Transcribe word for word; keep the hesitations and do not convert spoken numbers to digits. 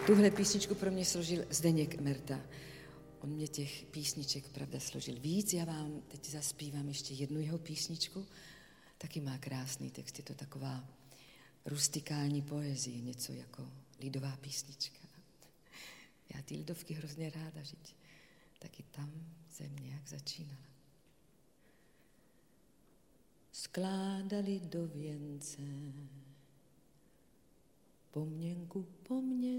Tuhle písničku pro mě složil Zdeněk Merta. On mě těch písniček, pravda, složil víc. Já vám teď zaspívám ještě jednu jeho písničku. Taky má krásný text, je to taková rustikální poezie, něco jako lidová písnička. Já ty lidovky hrozně ráda, že taky tam země, jak začínala. Skládali do věnce pomněnku pomněnku